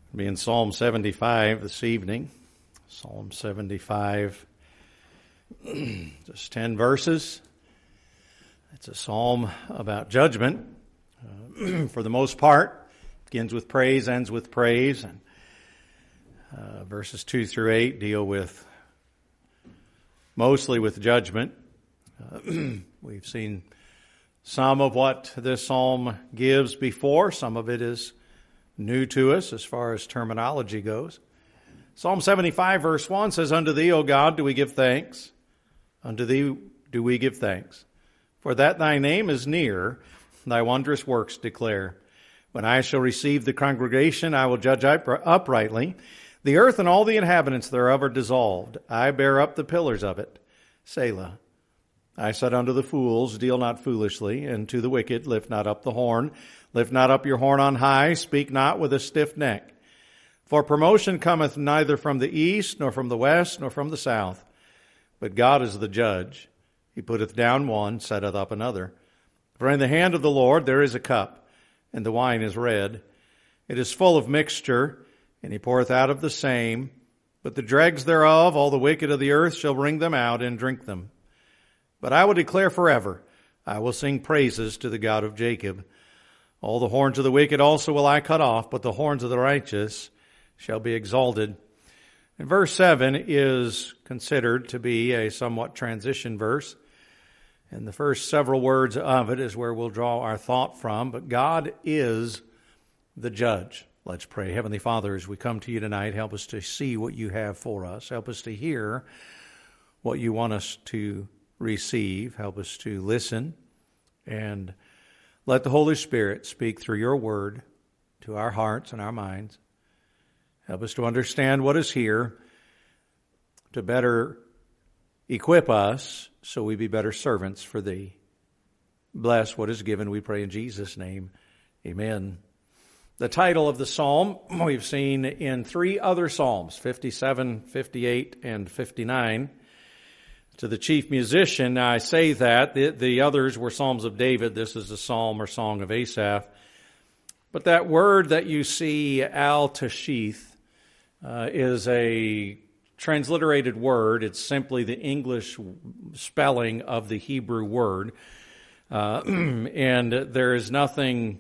Be in Psalm 75 this evening. Psalm 75, just 10 verses. It's a psalm about judgment. For the most part, begins with praise, ends with praise. And verses 2 through 8 deal with mostly with judgment. We've seen some of what this psalm gives before. Some of it is new to us as far as terminology goes. Psalm 75 verse 1 says, "Unto thee, O God, do we give thanks. Unto thee do we give thanks. For that thy name is near, thy wondrous works declare. When I shall receive the congregation, I will judge uprightly. The earth and all the inhabitants thereof are dissolved. I bear up the pillars of it. Selah. I said unto the fools, deal not foolishly, and to the wicked, lift not up the horn. Lift not up your horn on high, speak not with a stiff neck. For promotion cometh neither from the east, nor from the west, nor from the south. But God is the judge. He putteth down one, setteth up another. For in the hand of the Lord there is a cup, and the wine is red. It is full of mixture, and he poureth out of the same. But the dregs thereof, all the wicked of the earth, shall wring them out and drink them. But I will declare forever, I will sing praises to the God of Jacob. All the horns of the wicked also will I cut off, but the horns of the righteous shall be exalted." And verse 7 is considered to be a somewhat transition verse. And the first several words of it is where we'll draw our thought from. But God is the judge. Let's pray. Heavenly Father, as we come to you tonight, help us to see what you have for us. Help us to hear what you want us to receive. Help us to listen, and let the Holy Spirit speak through your word to our hearts and our minds. Help us to understand what is here, to better equip us so we be better servants for thee. Bless what is given, we pray in Jesus' name. Amen. The title of the psalm we've seen in three other psalms, 57, 58, and 59. To the chief musician, I say that. The others were Psalms of David. This is a psalm or song of Asaph. But that word that you see, al-tashith, is a transliterated word. It's simply the English spelling of the Hebrew word. And there is nothing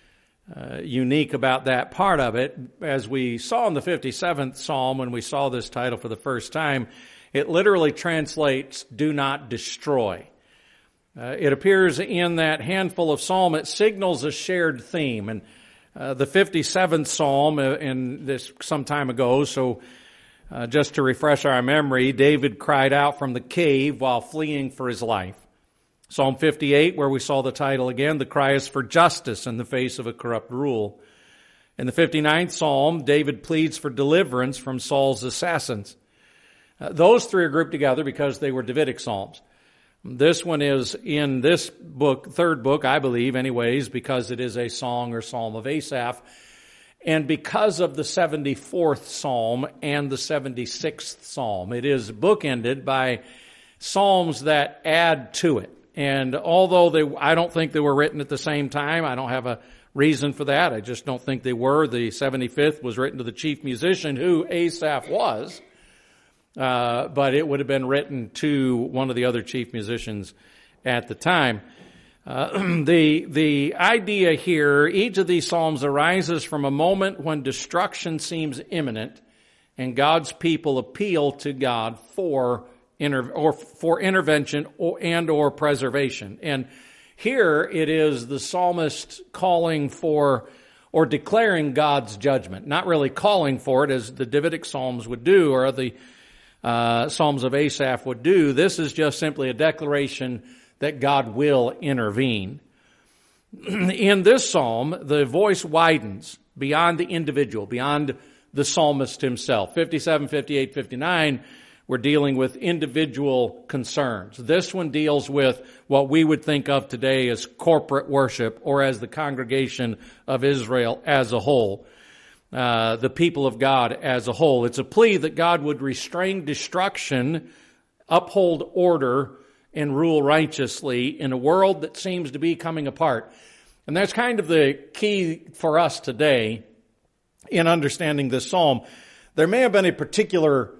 unique about that part of it. As we saw in the 57th Psalm when we saw this title for the first time, it literally translates, do not destroy. It appears in that handful of psalm. It signals a shared theme. And the 57th Psalm, in this some time ago, so just to refresh our memory, David cried out from the cave while fleeing for his life. Psalm 58, where we saw the title again, the cry is for justice in the face of a corrupt rule. In the 59th Psalm, David pleads for deliverance from Saul's assassins. Those three are grouped together because they were Davidic psalms. This one is in this book, third book, I believe, anyways, because it is a song or psalm of Asaph, and because of the 74th Psalm and the 76th Psalm. It is bookended by psalms that add to it. And although I don't think they were written at the same time, I don't have a reason for that. I just don't think they were. The 75th was written to the chief musician, who Asaph was. But it would have been written to one of the other chief musicians at the time. The idea here, each of these psalms arises from a moment when destruction seems imminent, and God's people appeal to God for intervention or preservation. And here it is the psalmist calling for or declaring God's judgment, not really calling for it as the Davidic psalms would do or the Psalms of Asaph would do. This is just simply a declaration that God will intervene. In this psalm, the voice widens beyond the individual, beyond the psalmist himself. 57, 58, 59, we're dealing with individual concerns. This one deals with what we would think of today as corporate worship or as the congregation of Israel as a whole. The people of God as a whole. It's a plea that God would restrain destruction, uphold order, and rule righteously in a world that seems to be coming apart. And that's kind of the key for us today in understanding this psalm. There may have been a particular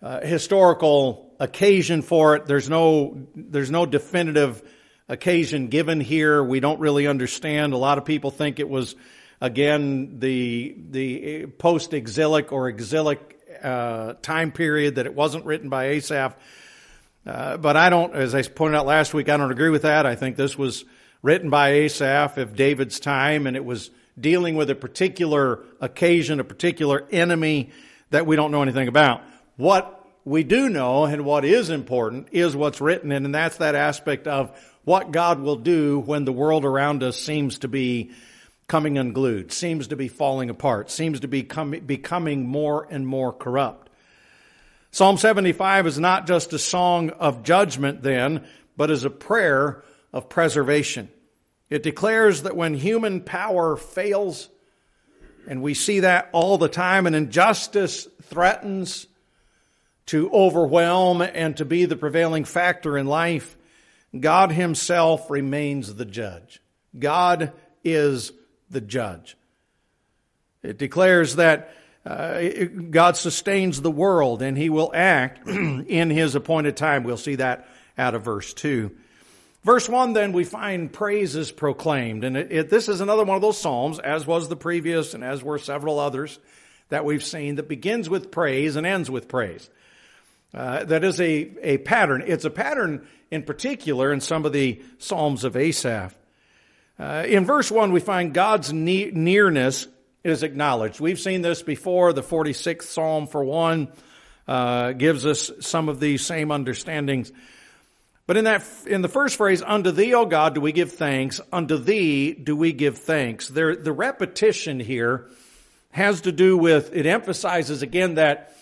historical occasion for it. There's no definitive occasion given here. We don't really understand. A lot of people think it was, again, the post-exilic or exilic time period, that it wasn't written by Asaph. But I don't, as I pointed out last week, I don't agree with that. I think this was written by Asaph of David's time, and it was dealing with a particular occasion, a particular enemy that we don't know anything about. What we do know, and what is important, is what's written, and that's that aspect of what God will do when the world around us seems to be coming unglued, seems to be falling apart, seems to be becoming more and more corrupt. Psalm 75 is not just a song of judgment then, but is a prayer of preservation. It declares that when human power fails, and we see that all the time, and injustice threatens to overwhelm and to be the prevailing factor in life, God himself remains the judge. God is the judge. It declares that God sustains the world and he will act in his appointed time. We'll see that out of verse 2. Verse 1, then, we find praises proclaimed. And this is another one of those psalms, as was the previous and as were several others that we've seen, that begins with praise and ends with praise. That is a pattern. It's a pattern in particular in some of the Psalms of Asaph. In verse 1, we find God's nearness is acknowledged. We've seen this before. The 46th Psalm, for one, gives us some of these same understandings. But in the first phrase, unto thee, O God, do we give thanks. Unto thee do we give thanks. The repetition here has to do with, it emphasizes again that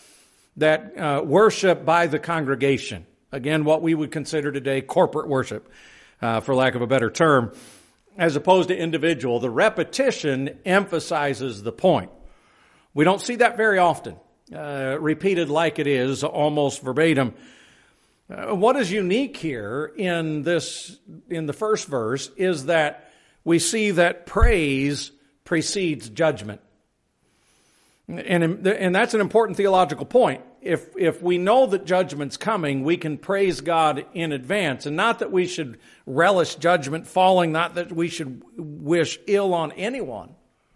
worship by the congregation. Again, what we would consider today corporate worship, for lack of a better term, as opposed to individual. The repetition emphasizes the point. We don't see that very often, repeated like it is, almost verbatim. What is unique here in the first verse is that we see that praise precedes judgment. And that's an important theological point. If we know that judgment's coming, we can praise God in advance. And not that we should relish judgment falling, not that we should wish ill on anyone.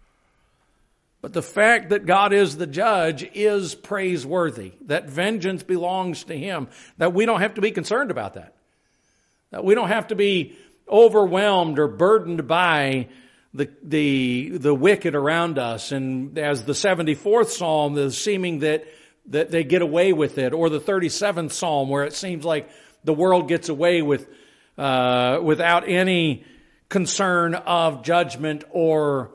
But the fact that God is the judge is praiseworthy. That vengeance belongs to him. That we don't have to be concerned about that. That we don't have to be overwhelmed or burdened by the wicked around us. And as the 74th Psalm, the seeming that they get away with it, or the 37th Psalm, where it seems like the world gets away with without any concern of judgment or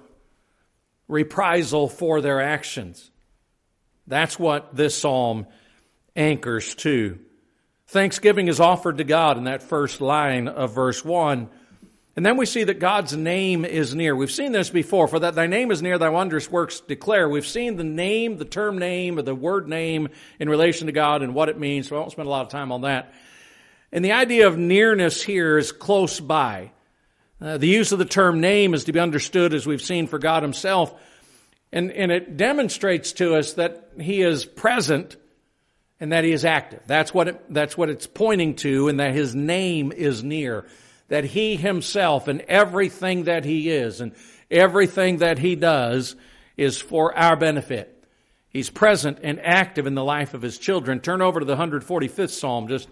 reprisal for their actions. That's what this psalm anchors to. Thanksgiving is offered to God in that first line of verse 1. And then we see that God's name is near. We've seen this before. For that thy name is near, thy wondrous works declare. We've seen the name, the term name, or the word name in relation to God and what it means. So I won't spend a lot of time on that. And the idea of nearness here is close by. The use of the term name is to be understood, as we've seen, for God himself. And it demonstrates to us that he is present and that he is active. That's what it's pointing to, and that his name is near. That he himself and everything that he is and everything that he does is for our benefit. He's present and active in the life of his children. Turn over to the 145th Psalm, just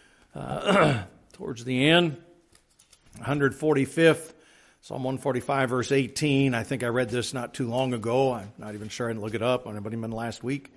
towards the end. 145th, Psalm 145, verse 18. I think I read this not too long ago. I'm not even sure I didn't look it up. Anybody been last week?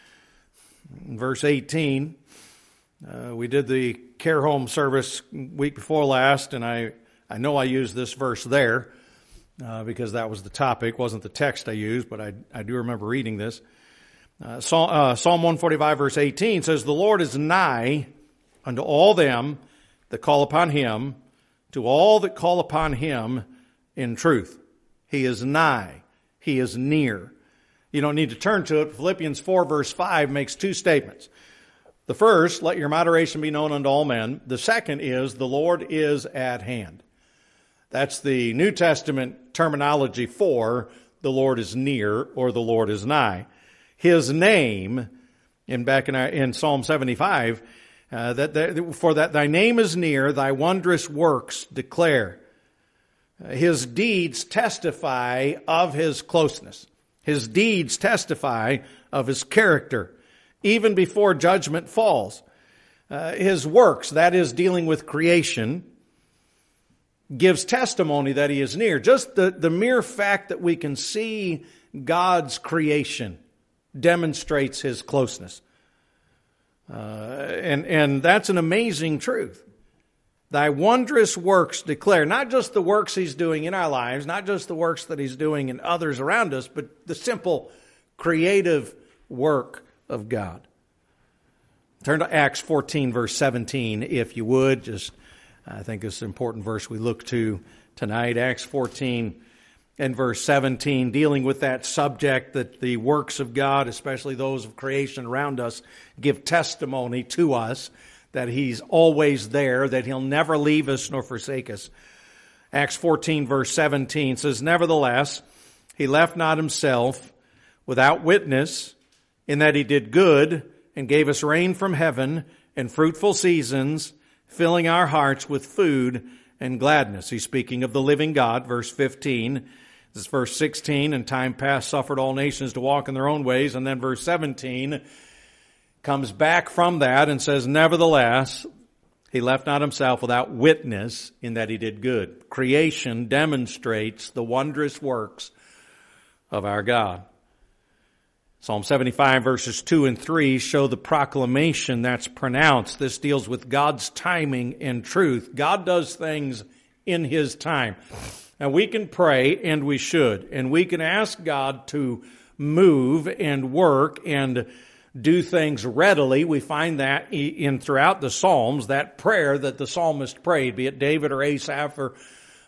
Verse 18. We did the care home service week before last, and I know I used this verse there because that was the topic. It wasn't the text I used, but I do remember reading this. Psalm 145, verse 18 says, the Lord is nigh unto all them that call upon him, to all that call upon him in truth. He is nigh. He is near. You don't need to turn to it. Philippians 4, verse 5 makes two statements. The first, let your moderation be known unto all men. The second is, the Lord is at hand. That's the New Testament terminology for the Lord is near or the Lord is nigh. His name, in Psalm 75, for that thy name is near, thy wondrous works declare. His deeds testify of his closeness. His deeds testify of his character, even before judgment falls. His works, that is dealing with creation, gives testimony that he is near. Just the mere fact that we can see God's creation demonstrates his closeness. And that's an amazing truth. Thy wondrous works declare, not just the works he's doing in our lives, not just the works that he's doing in others around us, but the simple creative work of God. Turn to Acts 14, verse 17, if you would. I think it's an important verse we look to tonight. Acts 14 and verse 17, dealing with that subject that the works of God, especially those of creation around us, give testimony to us that he's always there, that he'll never leave us nor forsake us. Acts 14, verse 17 says, Nevertheless, he left not himself without witness, in that he did good and gave us rain from heaven and fruitful seasons, filling our hearts with food and gladness. He's speaking of the living God. Verse 15, this is verse 16, in time past suffered all nations to walk in their own ways. And then verse 17 comes back from that and says, Nevertheless, he left not himself without witness, in that he did good. Creation demonstrates the wondrous works of our God. Psalm 75 verses 2 and 3 show the proclamation that's pronounced. This deals with God's timing and truth. God does things in his time. And we can pray, and we should. And we can ask God to move and work and do things readily. We find that in throughout the Psalms, that prayer that the psalmist prayed, be it David or Asaph or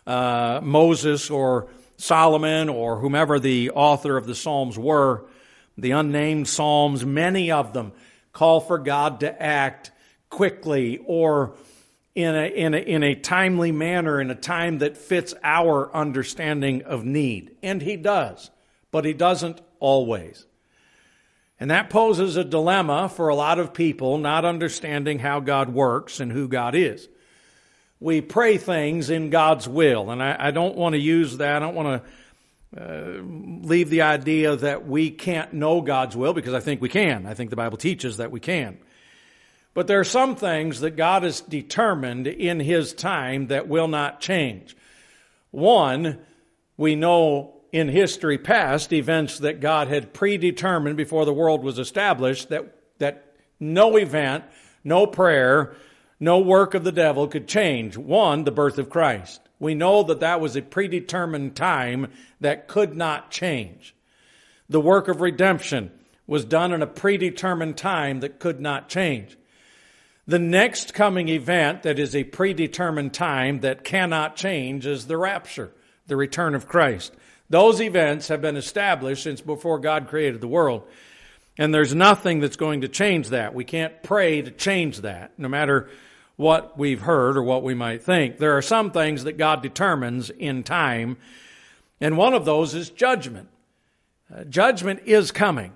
Moses or Solomon or whomever the author of the Psalms were, the unnamed Psalms, many of them call for God to act quickly or in a timely manner, in a time that fits our understanding of need. And he does, but he doesn't always. And that poses a dilemma for a lot of people not understanding how God works and who God is. We pray things in God's will, and I don't want to use that. I don't want to leave the idea that we can't know God's will, because I think we can. I think the Bible teaches that we can. But there are some things that God has determined in his time that will not change. One, we know in history past events that God had predetermined before the world was established, that no event, no prayer, no work of the devil could change. One, the birth of Christ. We know that was a predetermined time that could not change. The work of redemption was done in a predetermined time that could not change. The next coming event that is a predetermined time that cannot change is the rapture, the return of Christ. Those events have been established since before God created the world. And there's nothing that's going to change that. We can't pray to change that, no matter what we've heard or what we might think. There are some things that God determines in time, and one of those is judgment. Judgment is coming.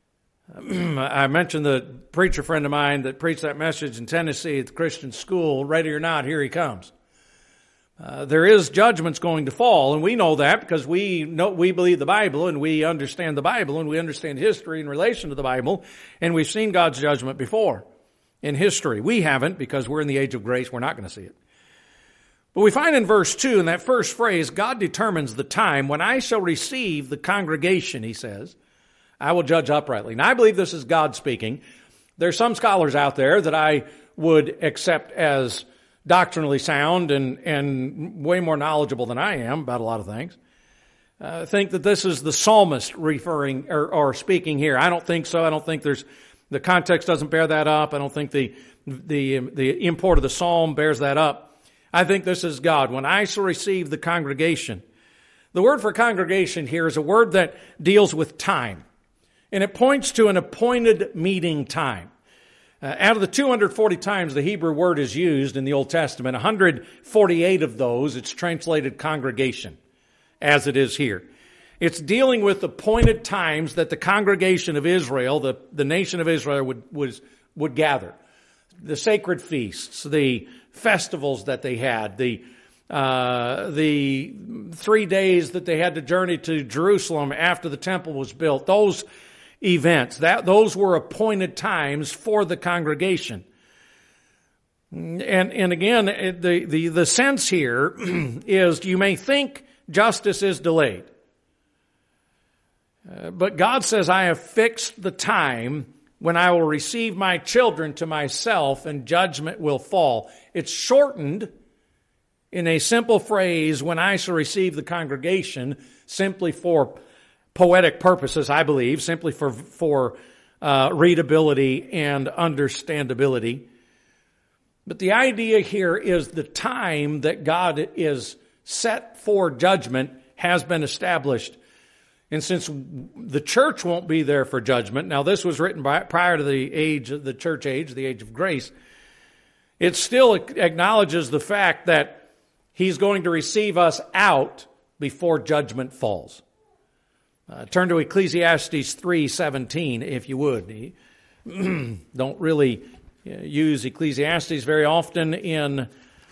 I mentioned the preacher friend of mine that preached that message in Tennessee at the Christian school. Ready or not, here he comes. There is judgments going to fall, and we know that because we believe the Bible, and we understand the Bible, and we understand history in relation to the Bible, and we've seen God's judgment before in history. We haven't, because we're in the age of grace. We're not going to see it. But we find in verse 2, in that first phrase, God determines the time when I shall receive the congregation, he says. I will judge uprightly. Now, I believe this is God speaking. There's some scholars out there that I would accept as doctrinally sound and way more knowledgeable than I am about a lot of things. Think that this is the psalmist referring or speaking here. I don't think so. I don't think the context doesn't bear that up. I don't think the import of the psalm bears that up. I think this is God. When I shall receive the congregation. The word for congregation here is a word that deals with time. And it points to an appointed meeting time. Out of the 240 times the Hebrew word is used in the Old Testament, 148 of those, it's translated congregation, as it is here. It's dealing with appointed times that the congregation of Israel, the nation of Israel would gather. The sacred feasts, the festivals that they had, the 3 days that they had to journey to Jerusalem after the temple was built, those events, those were appointed times for the congregation. And again, the sense here is you may think justice is delayed. But God says, I have fixed the time when I will receive my children to myself and judgment will fall. It's shortened in a simple phrase, when I shall receive the congregation, simply for poetic purposes, I believe, simply for readability and understandability. But the idea here is the time that God is set for judgment has been established. And since the church won't be there for judgment, now this was written prior to the church age, the age of grace, it still acknowledges the fact that He's going to receive us out before judgment falls. Turn to Ecclesiastes 3:17, if you would. Don't really use Ecclesiastes very often in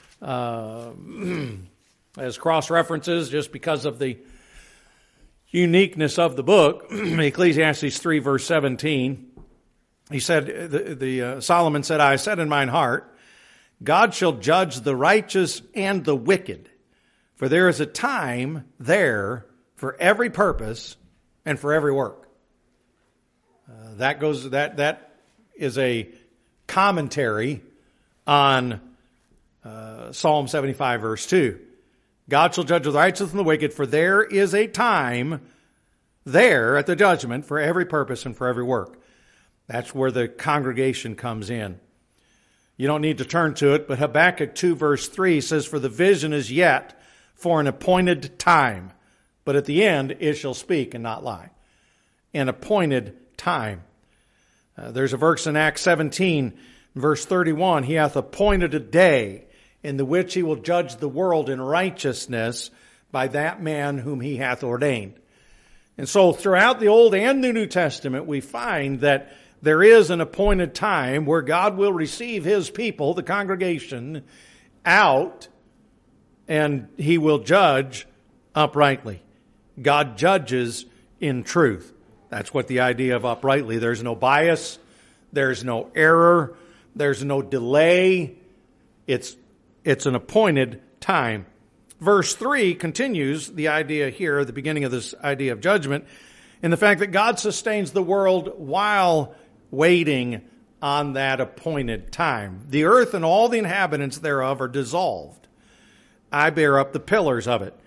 as cross-references just because of the uniqueness of the book. Ecclesiastes 3 verse 17, he said, Solomon said, I said in mine heart, God shall judge the righteous and the wicked, for there is a time there for every purpose and for every work. That is a commentary on Psalm 75 verse 2. God shall judge the righteous and the wicked, for there is a time there at the judgment for every purpose and for every work. That's where the congregation comes in. You don't need to turn to it, but Habakkuk 2 verse 3 says, for the vision is yet for an appointed time, but at the end it shall speak and not lie. An appointed time. There's a verse in Acts 17 verse 31, he hath appointed a day in the which he will judge the world in righteousness by that man whom he hath ordained. And so throughout the Old and the New Testament, we find that there is an appointed time where God will receive His people, the congregation, out, and He will judge uprightly. God judges in truth. That's what the idea of uprightly. There's no bias. There's no error. There's no delay. It's an appointed time. Verse 3 continues the idea here, the beginning of this idea of judgment, in the fact that God sustains the world while waiting on that appointed time. The earth and all the inhabitants thereof are dissolved. I bear up the pillars of it.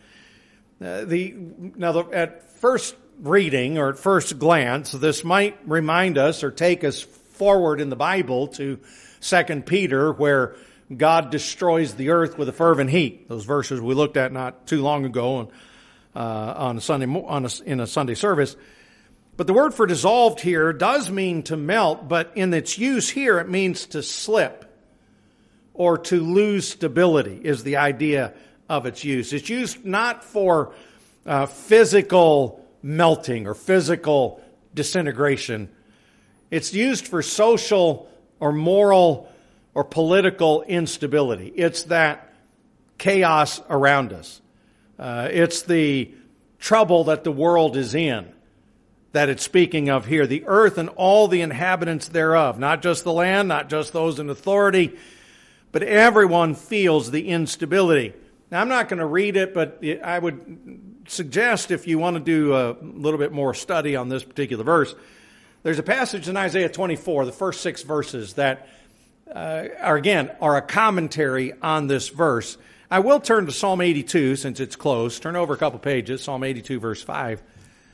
At first reading or at first glance, this might remind us or take us forward in the Bible to 2 Peter, where God destroys the earth with a fervent heat. Those verses we looked at not too long ago in a Sunday service. But the word for dissolved here does mean to melt, but in its use here it means to slip or to lose stability is the idea of its use. It's used not for physical melting or physical disintegration. It's used for social or moral or political instability. It's that chaos around us. It's the trouble that the world is in that it's speaking of here. The earth and all the inhabitants thereof, not just the land, not just those in authority, but everyone feels the instability. Now, I'm not going to read it, but I would suggest if you want to do a little bit more study on this particular verse, there's a passage in Isaiah 24, the first 6 verses that are a commentary on this verse. I will turn to Psalm 82 since it's close. Turn over a couple pages, Psalm 82 verse 5.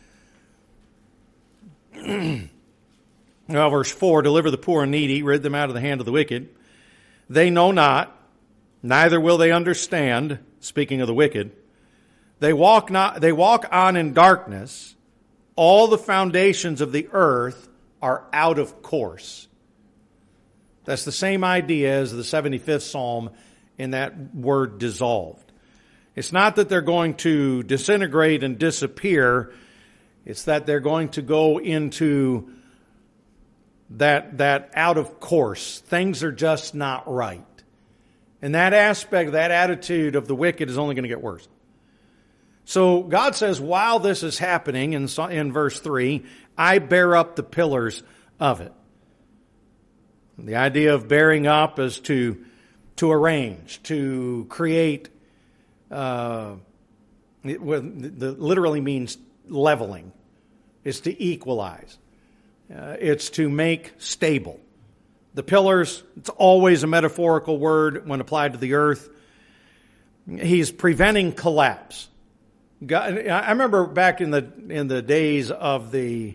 Well, verse 4, deliver the poor and needy, rid them out of the hand of the wicked. They know not, neither will they understand, speaking of the wicked. They walk on in darkness. All the foundations of the earth are out of course. That's the same idea as the 75th Psalm in that word dissolved. It's not that they're going to disintegrate and disappear. It's that they're going to go into that out of course. Things are just not right. And that aspect, that attitude of the wicked is only going to get worse. So God says, while this is happening, in verse 3, I bear up the pillars of it. The idea of bearing up is to arrange, to create. It literally means leveling. It's to equalize. It's to make stable. The pillars, it's always a metaphorical word when applied to the earth. He's preventing collapse. God, I remember back in the days of the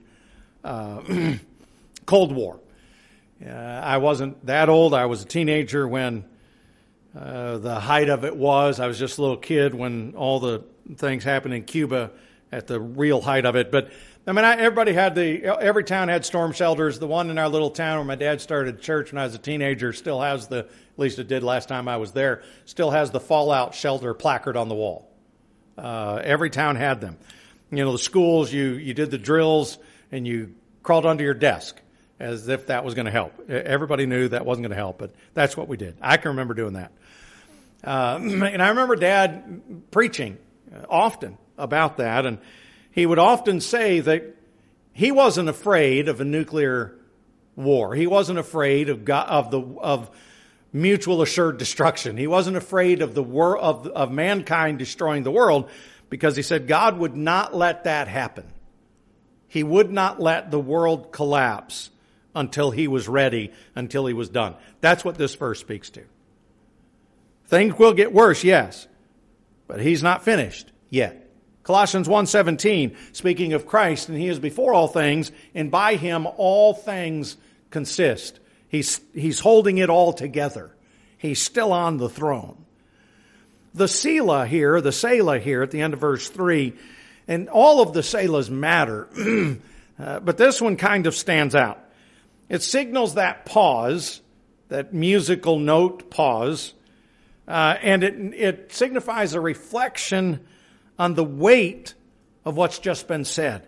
Cold War. I wasn't that old. I was a teenager when the height of it was. I was just a little kid when all the things happened in Cuba at the real height of it. But I mean, every town had storm shelters. The one in our little town where my dad started church when I was a teenager still has at least it did last time I was there, still has the fallout shelter placard on the wall. Every town had them. You know, the schools, you did the drills and you crawled under your desk as if that was going to help. Everybody knew that wasn't going to help, but that's what we did. I can remember doing that. And I remember Dad preaching often about that, and he would often say that he wasn't afraid of a nuclear war. He wasn't afraid of mutual assured destruction. He wasn't afraid of of mankind destroying the world, because he said God would not let that happen. He would not let the world collapse until he was ready, until he was done. That's what this verse speaks to. Things will get worse, yes, but he's not finished yet. Colossians 1:17, speaking of Christ, and he is before all things, and by him all things consist. He's holding it all together. He's still on the throne. The Selah here at the end of verse 3, and all of the Selahs matter, but this one kind of stands out. It signals that pause, that musical note pause, and it signifies a reflection on the weight of what's just been said.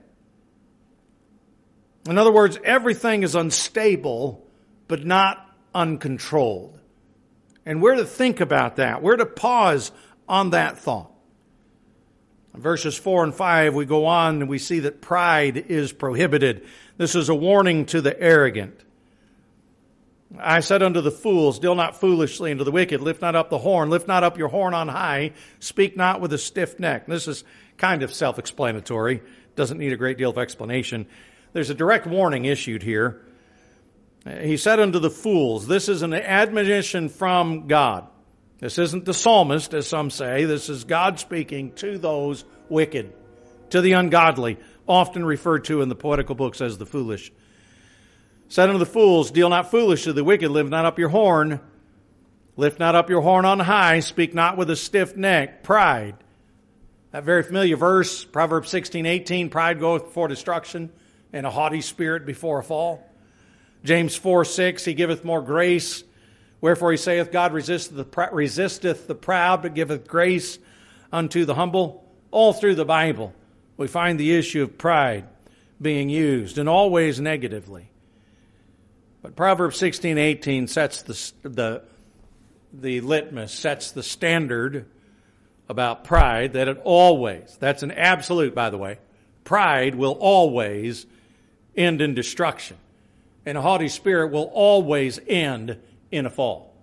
In other words, everything is unstable, but not uncontrolled. And we're to think about that. We're to pause on that thought. In verses 4 and 5, we go on and we see that pride is prohibited. This is a warning to the arrogant. I said unto the fools, deal not foolishly, and to the wicked, lift not up the horn, lift not up your horn on high, speak not with a stiff neck. This is kind of self-explanatory, doesn't need a great deal of explanation. There's a direct warning issued here. He said unto the fools, this is an admonition from God. This isn't the psalmist, as some say. This is God speaking to those wicked, to the ungodly, often referred to in the poetical books as the foolish. Said unto the fools, deal not foolishly, the wicked, lift not up your horn. Lift not up your horn on high, speak not with a stiff neck, pride. That very familiar verse, Proverbs 16:18, pride goeth before destruction, and a haughty spirit before a fall. James 4:6, he giveth more grace. Wherefore he saith, God resisteth the proud, but giveth grace unto the humble. All through the Bible, we find the issue of pride being used, and always negatively. But Proverbs 16:18 sets the litmus, sets the standard about pride, that it always, that's an absolute, by the way, pride will always end in destruction. And a haughty spirit will always end in a fall.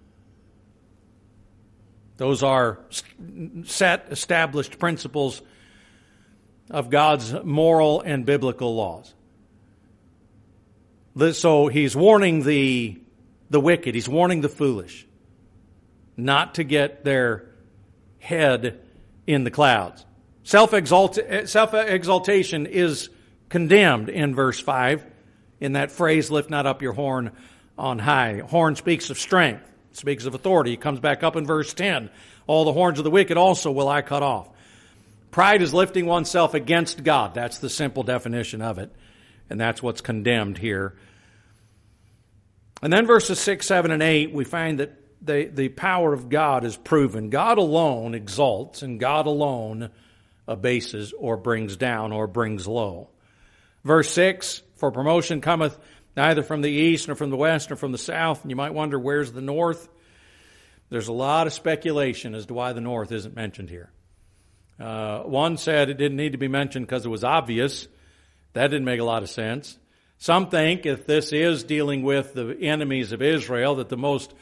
Those are set, established principles of God's moral and biblical laws. So he's warning the wicked, he's warning the foolish not to get their head in the clouds. Self-exaltation is condemned in verse 5 in that phrase, lift not up your horn on high. Horn speaks of strength, speaks of authority. It comes back up in verse 10. All the horns of the wicked also will I cut off. Pride is lifting oneself against God. That's the simple definition of it. And that's what's condemned here. And then verses 6, 7, and 8, we find that the power of God is proven. God alone exalts, and God alone abases or brings down or brings low. Verse 6, for promotion cometh neither from the east nor from the west nor from the south. And you might wonder, where's the north? There's a lot of speculation as to why the north isn't mentioned here. One said it didn't need to be mentioned because it was obvious. That didn't make a lot of sense. Some think if this is dealing with the enemies of Israel, that the most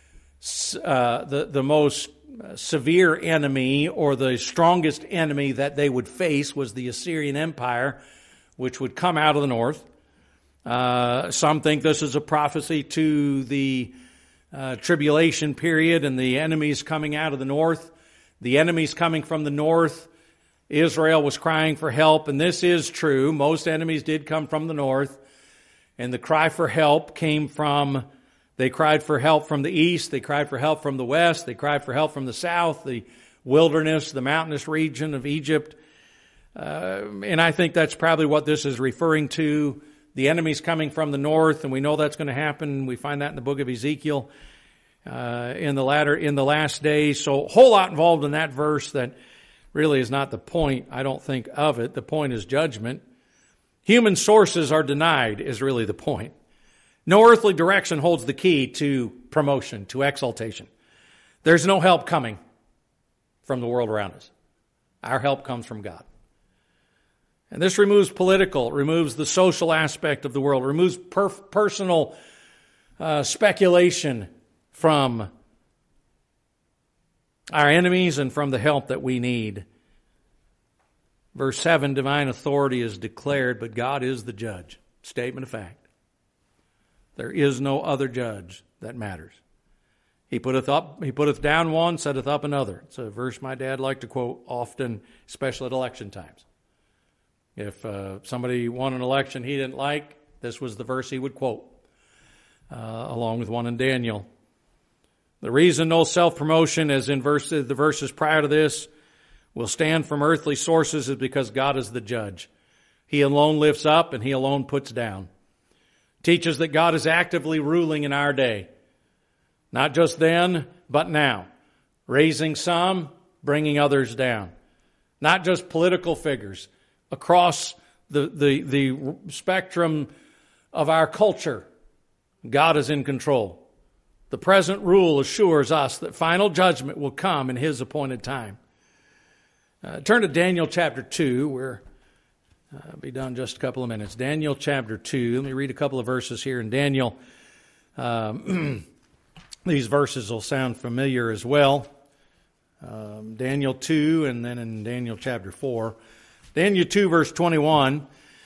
severe enemy or the strongest enemy that they would face was the Assyrian Empire, which would come out of the north. Some think this is a prophecy to the tribulation period and the enemies coming out of the north. The enemies coming from the north, Israel was crying for help, and this is true. Most enemies did come from the north, and the cry for help came from, they cried for help from the east, they cried for help from the west, they cried for help from the south, the wilderness, the mountainous region of Egypt. And I think that's probably what this is referring to. The enemies coming from the north, and we know that's going to happen. We find that in the book of Ezekiel in the last days. So a whole lot involved in that verse that really is not the point, I don't think, of it. The point is judgment. Human sources are denied is really the point. No earthly direction holds the key to promotion, to exaltation. There's no help coming from the world around us. Our help comes from God. And this removes political, removes the social aspect of the world, removes personal speculation from our enemies and from the help that we need. Verse 7, divine authority is declared, but God is the judge. Statement of fact. There is no other judge that matters. He putteth down one, setteth up another. It's a verse my dad liked to quote often, especially at election times. If somebody won an election he didn't like, this was the verse he would quote, along with one in Daniel. The reason no self-promotion, as in the verses prior to this, will stand from earthly sources is because God is the judge. He alone lifts up and He alone puts down. Teaches that God is actively ruling in our day. Not just then, but now. Raising some, bringing others down. Not just political figures. Across the spectrum of our culture, God is in control. The present rule assures us that final judgment will come in His appointed time. Turn to Daniel chapter 2. I'll be done in just a couple of minutes. Daniel chapter 2. Let me read a couple of verses here in Daniel. These verses will sound familiar as well. Daniel 2 and then in Daniel chapter 4. Daniel 2 verse 21.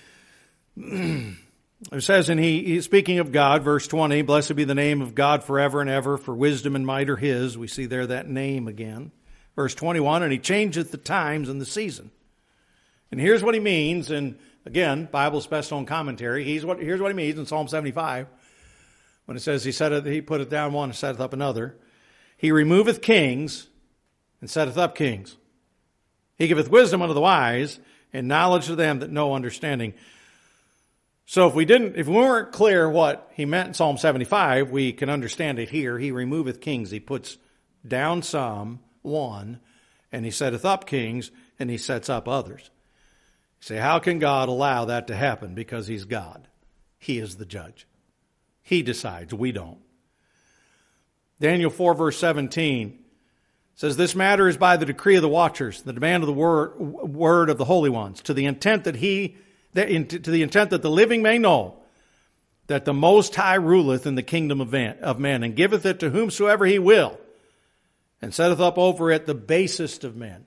It says, and he's speaking of God, verse 20, blessed be the name of God forever and ever, for wisdom and might are His. We see there that name again. Verse 21, and He changeth the times and the season. And here's what He means, and again, Bible's best known commentary. Here's what He means in Psalm 75, when it says He putteth down one and setteth up another. He removeth kings and setteth up kings. He giveth wisdom unto the wise, and knowledge to them that know understanding. So if we weren't clear what he meant in Psalm 75, we can understand it here. He removeth kings. He puts down one, and He setteth up kings, and He sets up others. You say, how can God allow that to happen? Because He's God. He is the judge. He decides. We don't. Daniel 4 verse 17 says, this matter is by the decree of the watchers, the demand of the word of the holy ones, to the intent that the living may know that the Most High ruleth in the kingdom of men, and giveth it to whomsoever He will, and setteth up over it the basest of men.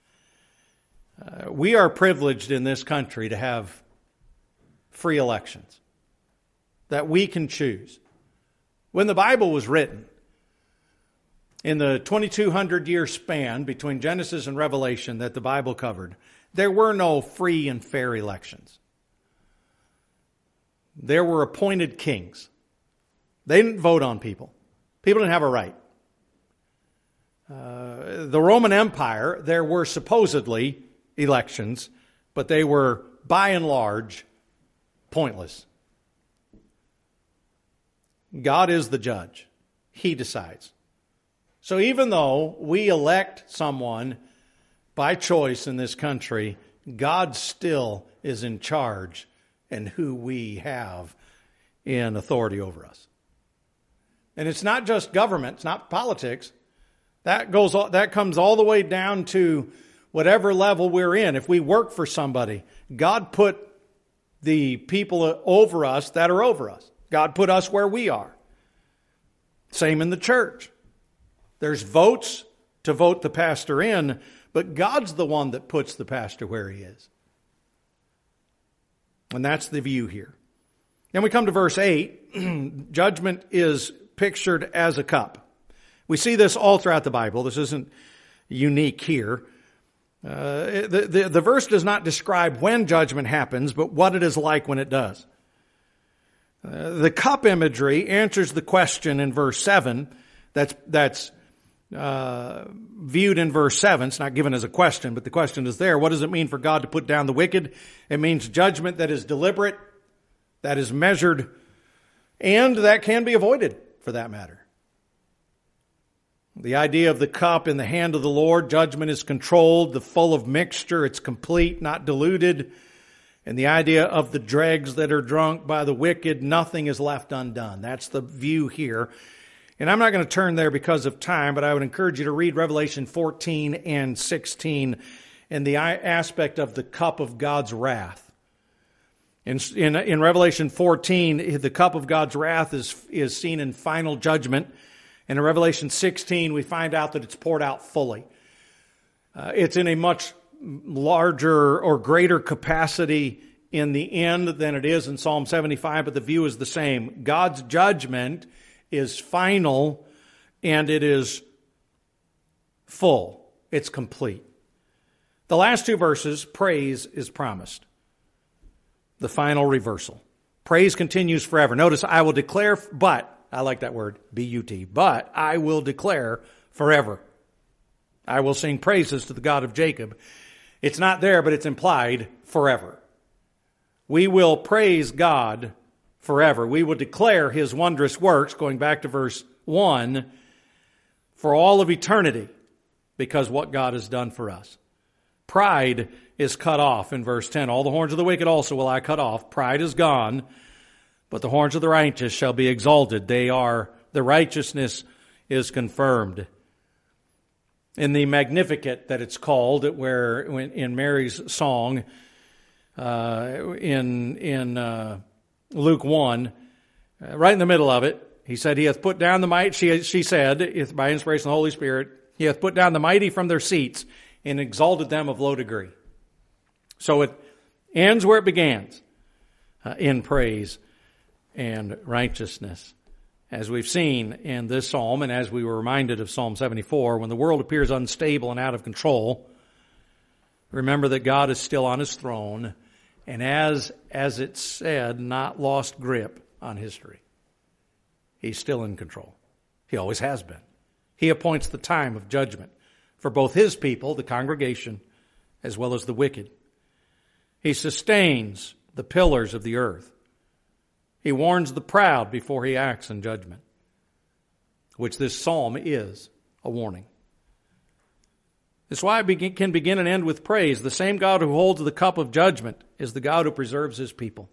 We are privileged in this country to have free elections, that we can choose. When the Bible was written, in the 2,200-year span between Genesis and Revelation that the Bible covered, there were no free and fair elections. There were appointed kings. They didn't vote on people. People didn't have a right. The Roman Empire, there were supposedly elections, but they were, by and large, pointless. God is the judge. He decides. So even though we elect someone by choice in this country, God still is in charge in who we have in authority over us. And it's not just government, it's not politics. That comes all the way down to whatever level we're in. If we work for somebody, God put the people over us that are over us. God put us where we are. Same in the church. There's votes to vote the pastor in, but God's the one that puts the pastor where he is. And that's the view here. Then we come to verse 8. Judgment is pictured as a cup. We see this all throughout the Bible. This isn't unique here. The verse does not describe when judgment happens, but what it is like when it does. The cup imagery answers the question in verse 7 that's viewed in verse 7. It's not given as a question, but the question is there. What does it mean for God to put down the wicked? It means judgment that is deliberate, that is measured, and that can be avoided, for that matter. The idea of the cup in the hand of the Lord, judgment is controlled, the full of mixture, it's complete, not diluted. And the idea of the dregs that are drunk by the wicked, nothing is left undone. That's the view here. And I'm not going to turn there because of time, but I would encourage you to read Revelation 14 and 16 and the aspect of the cup of God's wrath. In Revelation 14, the cup of God's wrath is seen in final judgment. And in Revelation 16, we find out that it's poured out fully. It's in a much larger or greater capacity in the end than it is in Psalm 75, but the view is the same. God's judgment is final and it is full. It's complete. The last two verses, praise is promised. The final reversal. Praise continues forever. Notice, I will declare, but, I like that word, B-U-T, but I will declare forever. I will sing praises to the God of Jacob. It's not there, but it's implied forever. We will praise God forever. We will declare His wondrous works, going back to verse 1, for all of eternity, because what God has done for us. Pride is cut off in verse 10. All the horns of the wicked also will I cut off. Pride is gone, but the horns of the righteous shall be exalted. The righteousness is confirmed. In the Magnificat that it's called, where in Mary's song, in Luke 1, right in the middle of it, he said, He hath put down the mighty, she said, by inspiration of the Holy Spirit, He hath put down the mighty from their seats and exalted them of low degree. So it ends where it begins, in praise and righteousness. As we've seen in this psalm, and as we were reminded of Psalm 74, when the world appears unstable and out of control, remember that God is still on His throne, and as it said, not lost grip on history. He's still in control. He always has been. He appoints the time of judgment for both His people, the congregation, as well as the wicked. He sustains the pillars of the earth. He warns the proud before He acts in judgment, which this psalm is a warning. That's why it can begin and end with praise. The same God who holds the cup of judgment is the God who preserves His people.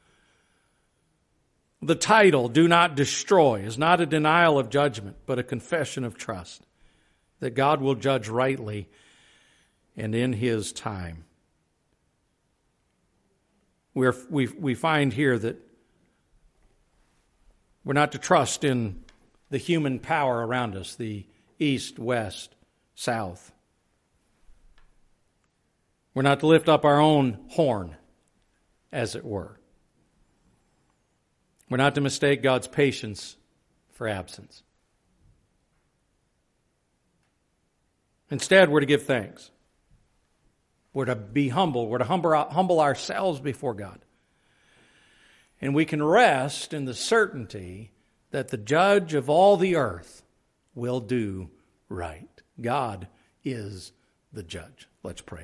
The title, Do Not Destroy, is not a denial of judgment, but a confession of trust that God will judge rightly and in His time. We find here that we're not to trust in the human power around us, the east, west, south. We're not to lift up our own horn, as it were. We're not to mistake God's patience for absence. Instead, we're to give thanks. We're to be humble. We're to humble ourselves before God. And we can rest in the certainty that the judge of all the earth will do right. God is the judge. Let's pray.